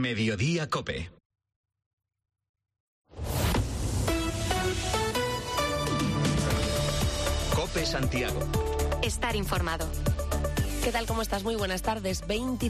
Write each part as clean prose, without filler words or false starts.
Mediodía Cope. Cope Santiago. Estar informado. ¿Qué tal? ¿Cómo estás? Muy buenas tardes.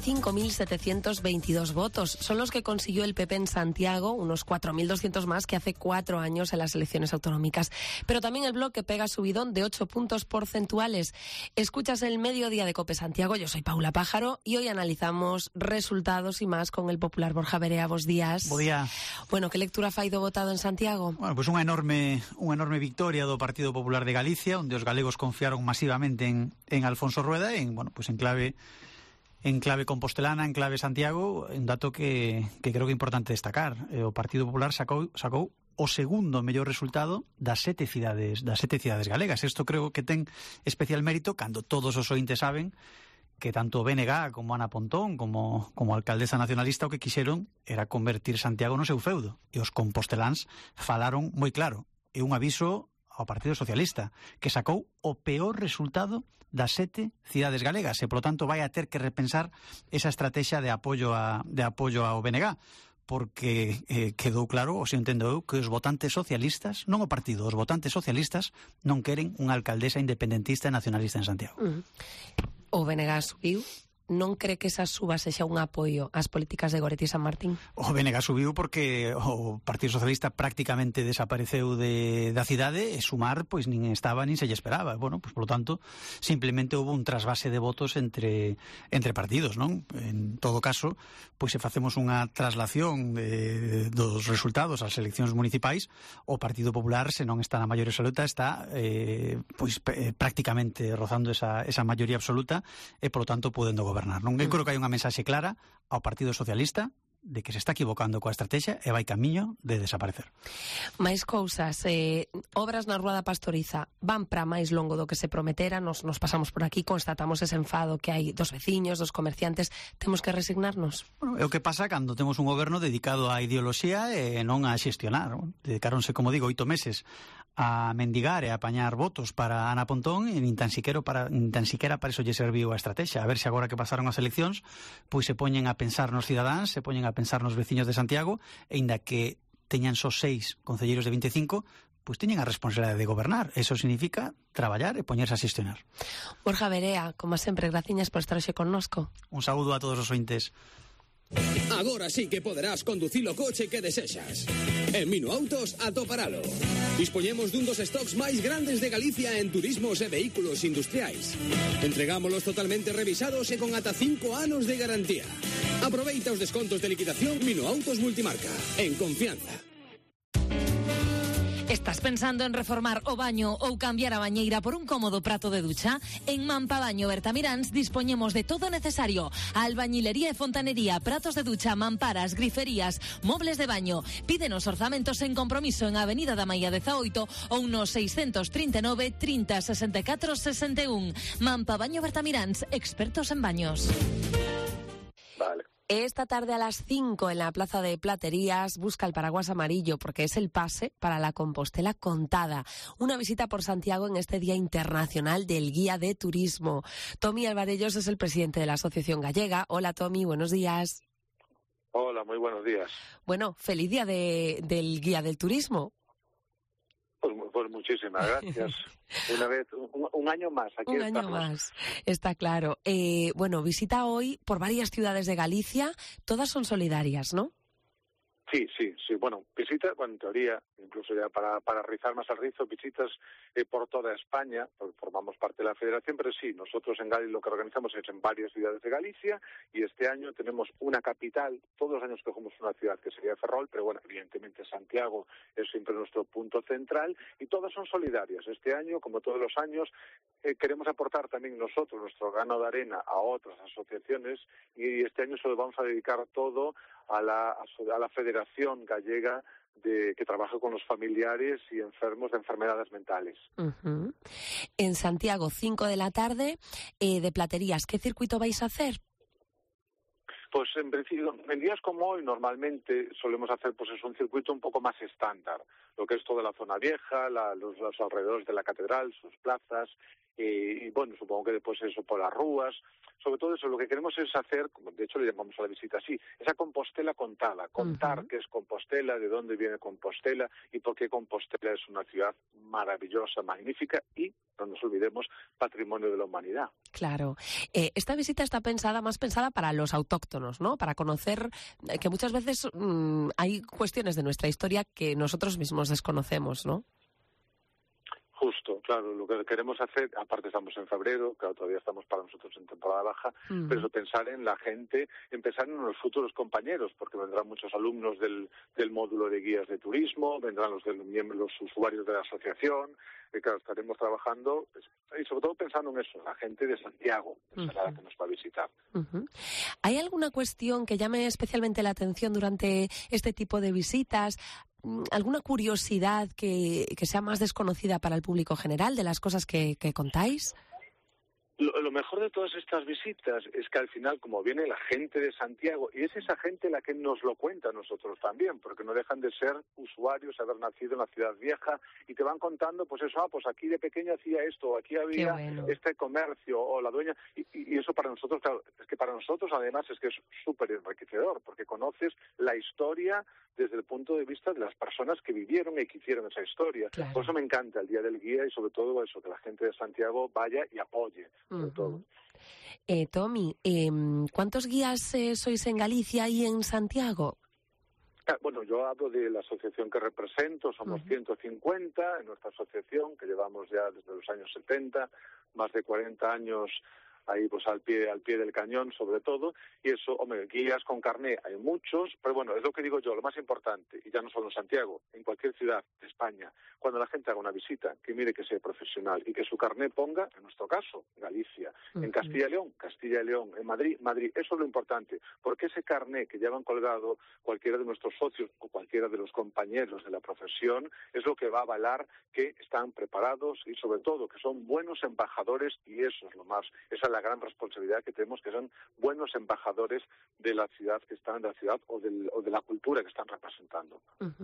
25.722 votos son los que consiguió el PP en Santiago, unos 4.200 más que hace 4 años en las elecciones autonómicas. Pero también el Bloque pega subidón de 8 puntos porcentuales. Escuchas el Mediodía de Cope Santiago. Yo soy Paula Pájaro y hoy analizamos resultados y más con el popular Borja Verea. Bos días. Bo día. Bueno, que lectura fai do votado en Santiago? Bueno, pues unha enorme victoria do Partido Popular de Galicia, onde os galegos confiaron masivamente en Alfonso Rueda, pues en clave compostelana, en clave Santiago, un dato que creo que é importante destacar. O Partido Popular sacou o segundo mellor resultado das 7 cidades galegas. Isto creo que ten especial mérito cando todos os ointes saben que tanto BNG como Ana Pontón como alcaldesa nacionalista o que quixeron era convertir Santiago no seu feudo, e os composteláns falaron moi claro. É un aviso ao Partido Socialista, que sacou o peor resultado das 7 cidades galegas e, polo tanto, vai a ter que repensar esa estrategia de apoio ao BNG, porque quedou claro, ou se entendo eu, que os votantes socialistas, non o partido, os votantes socialistas non queren unha alcaldesa independentista e nacionalista en Santiago. O BNG subiu. Non cree que esa suba sexa un apoio ás políticas de Goretti San Martín? O BNG subiu porque o Partido Socialista prácticamente desapareceu da cidade e sumar pois nin estaba nin se lle esperaba. Bueno, pois polo tanto, simplemente houve un trasvase de votos entre partidos, non? En todo caso, pois se facemos unha traslación dos resultados ás eleccións municipais, o Partido Popular, se non está na maioría absoluta, está prácticamente rozando esa maioría absoluta e polo tanto podendo gobernar. Non? Eu creo que hai unha mensaxe clara ao Partido Socialista de que se está equivocando coa estrategia e vai camiño de desaparecer. Mais cousas, obras na Rúa da Pastoriza van para máis longo do que se prometera. Nos pasamos por aquí, constatamos ese enfado que hai dos veciños, dos comerciantes. Temos que resignarnos? Bueno, é o que pasa cando temos un goberno dedicado á ideoloxía e non a xestionar. Dedicaronse, como digo, 8 meses a mendigar e a apañar votos para Ana Pontón e nin tan siquiera para iso lle serviu a estrategia. A ver se agora que pasaron as eleccións pois se poñen a pensar nos cidadáns, se poñen a pensar nos veciños de Santiago, e inda que teñan só 6 concelleiros de 25, pois teñen a responsabilidade de gobernar. Eso significa traballar e poñerse a xestionar. Borja Verea, como sempre, graciñas por estar hoxe connosco. Un saúdo a todos os ointes. Agora sí que poderás conducir o coche que desexas. En Minuautos atoparalo. Dispoñemos dun dos stocks máis grandes de Galicia en turismos e vehículos industriais. Entregámolos totalmente revisados e con ata 5 anos de garantía. Aproveita os descontos de liquidación Minuautos Multimarca. En confianza. Estás pensando en reformar o baño ou cambiar a bañeira por un cómodo prato de ducha? En Mampabaño Bertamiráns dispoñemos de todo o necesario: albañilería e fontanería, pratos de ducha, mamparas, griferías, mobles de baño. Pídenos orzamentos en compromiso en Avenida da Maia 18 ou no 639 30 64 61. Mampabaño Bertamiráns, expertos en baños. Vale. Esta tarde a las 5 en la Plaza de Platerías busca el paraguas amarillo porque es el pase para la Compostela Contada. Una visita por Santiago en este Día Internacional del Guía de Turismo. Tommy Alvarellos es el presidente de la Asociación Gallega. Hola Tommy, buenos días. Hola, muy buenos días. Bueno, feliz día del Guía del Turismo. Pues muchísimas gracias. Una vez, un año más. Aquí un estamos. año más, está claro. Bueno, visita hoy por varias ciudades de Galicia, todas son solidarias, ¿no? Sí. Bueno, visitas, en teoría, incluso ya para rizar más al rizo, visitas por toda España, porque formamos parte de la federación, pero sí, nosotros en Galicia lo que organizamos es en varias ciudades de Galicia, y este año tenemos una capital. Todos los años cogemos una ciudad que sería Ferrol, pero bueno, evidentemente Santiago es siempre nuestro punto central, y todas son solidarias. Este año, como todos los años, queremos aportar también nosotros nuestro grano de arena a otras asociaciones, y este año se lo vamos a dedicar todo a la Federación Gallega que trabaja con los familiares y enfermos de enfermedades mentales. Uh-huh. En Santiago, 5 de la tarde, de Platerías. ¿Qué circuito vais a hacer? Pues en principio, en días como hoy normalmente solemos hacer pues es un circuito un poco más estándar, lo que es toda la zona vieja, los alrededores de la catedral, sus plazas, y bueno, supongo que después eso por las rúas. Sobre todo eso, lo que queremos es hacer, como de hecho le llamamos a la visita así, esa Compostela contada, contar qué es Compostela, de dónde viene Compostela y por qué Compostela es una ciudad maravillosa, magnífica y, no nos olvidemos, patrimonio de la humanidad. Claro. Esta visita está más pensada para los autóctonos, ¿no? Para conocer que muchas veces hay cuestiones de nuestra historia que nosotros mismos desconocemos, ¿no? Justo, claro, lo que queremos hacer, aparte estamos en febrero, claro, todavía estamos para nosotros en temporada baja, pero eso, pensar en la gente, pensar en los futuros compañeros, porque vendrán muchos alumnos del módulo de guías de turismo, vendrán los usuarios de la asociación, y claro, estaremos trabajando, y sobre todo pensando en eso, la gente de Santiago, la que nos va a visitar. ¿Hay alguna cuestión que llame especialmente la atención durante este tipo de visitas? ¿Alguna curiosidad que sea más desconocida para el público general de las cosas que contáis? Lo mejor de todas estas visitas es que al final, como viene la gente de Santiago, y es esa gente la que nos lo cuenta a nosotros también, porque no dejan de ser usuarios, haber nacido en la ciudad vieja, y te van contando, pues eso, pues aquí de pequeño hacía esto, o aquí había este comercio, o la dueña, y eso para nosotros, claro, es que para nosotros además es que es súper enriquecedor, porque conoces la historia desde el punto de vista de las personas que vivieron y que hicieron esa historia. Claro. Por eso me encanta el Día del Guía y sobre todo eso, que la gente de Santiago vaya y apoye. Todo. Tommy, ¿cuántos guías sois en Galicia y en Santiago? Bueno, yo hablo de la asociación que represento, somos 150 en nuestra asociación, que llevamos ya desde los años 70, más de 40 años ahí pues al pie del cañón sobre todo, y eso, hombre, guías con carné hay muchos, pero bueno, es lo que digo yo, lo más importante, y ya no solo en Santiago, en cualquier ciudad de España, cuando la gente haga una visita, que mire que sea profesional y que su carné ponga, en nuestro caso, Galicia, en Castilla y León, en Madrid, eso es lo importante, porque ese carné que llevan colgado cualquiera de nuestros socios o cualquiera de los compañeros de la profesión es lo que va a avalar que están preparados y sobre todo que son buenos embajadores, y eso es lo más, esa es la gran responsabilidad que tenemos, que son buenos embajadores de la ciudad que están, de la ciudad o de la cultura que están representando.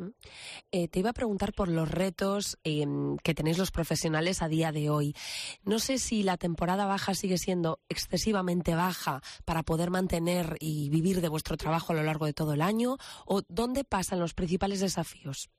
Te iba a preguntar por los retos que tenéis los profesionales a día de hoy. No sé si la temporada baja sigue siendo excesivamente baja para poder mantener y vivir de vuestro trabajo a lo largo de todo el año, o ¿dónde pasan los principales desafíos?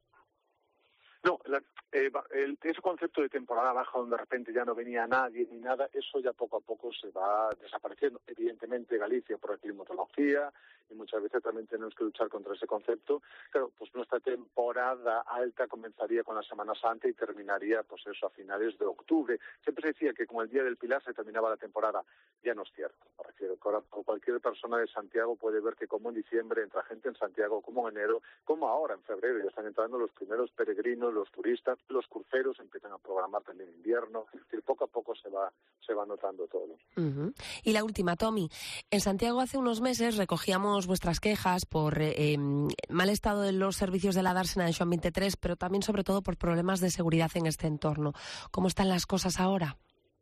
No, ese concepto de temporada baja donde de repente ya no venía nadie ni nada, eso ya poco a poco se va desapareciendo. Evidentemente Galicia por la climatología, y muchas veces también tenemos que luchar contra ese concepto. Claro, pues nuestra temporada alta comenzaría con la Semana Santa y terminaría pues eso a finales de octubre. Siempre se decía que con el Día del Pilar se terminaba la temporada. Ya no es cierto. Me refiero, cualquier persona de Santiago puede ver que como en diciembre entra gente en Santiago, como en enero, como ahora en febrero ya están entrando los primeros peregrinos, los turistas, los cruceros empiezan a programar también invierno. Es decir, poco a poco se va notando todo. Y la última, Tommy. En Santiago hace unos meses recogíamos vuestras quejas por mal estado de los servicios de la dársena de Xoán 23, pero también sobre todo por problemas de seguridad en este entorno. ¿Cómo están las cosas ahora?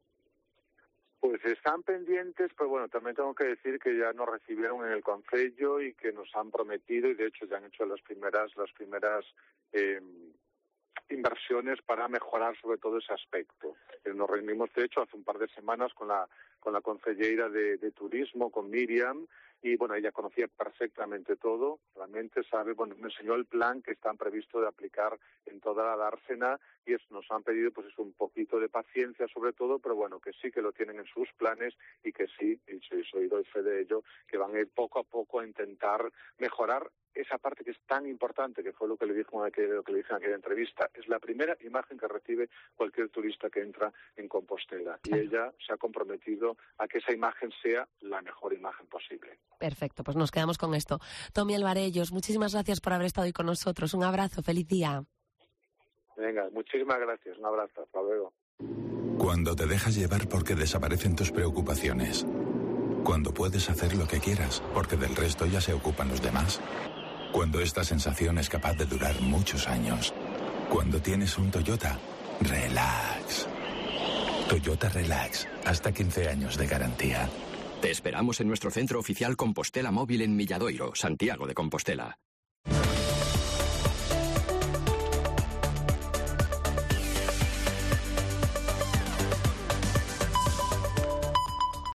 Pues están pendientes, pero bueno, también tengo que decir que ya nos recibieron en el concello y que nos han prometido, y de hecho ya han hecho las primeras inversiones para mejorar sobre todo ese aspecto. Nos reunimos, de hecho, hace un par de semanas con la concejera de turismo, con Miriam, y bueno, ella conocía perfectamente todo, realmente sabe, bueno, me enseñó el plan que están previsto de aplicar en toda la dársena, y nos han pedido pues es un poquito de paciencia sobre todo, pero bueno, que sí que lo tienen en sus planes y que sí, y doy fe de ello, que van a ir poco a poco a intentar mejorar esa parte que es tan importante, que fue lo que le dije en aquella entrevista. Es la primera imagen que recibe cualquier turista que entra en Compostela. Claro. Y ella se ha comprometido a que esa imagen sea la mejor imagen posible. Perfecto, pues nos quedamos con esto. Tommy Alvarellos, muchísimas gracias por haber estado hoy con nosotros. Un abrazo, feliz día. Venga, muchísimas gracias. Un abrazo, hasta luego. Cuando te dejas llevar porque desaparecen tus preocupaciones. Cuando puedes hacer lo que quieras, porque del resto ya se ocupan los demás. Cuando esta sensación es capaz de durar muchos años. Cuando tienes un Toyota, relax. Toyota Relax, hasta 15 años de garantía. Te esperamos en nuestro centro oficial Compostela Móvil en Milladoiro, Santiago de Compostela.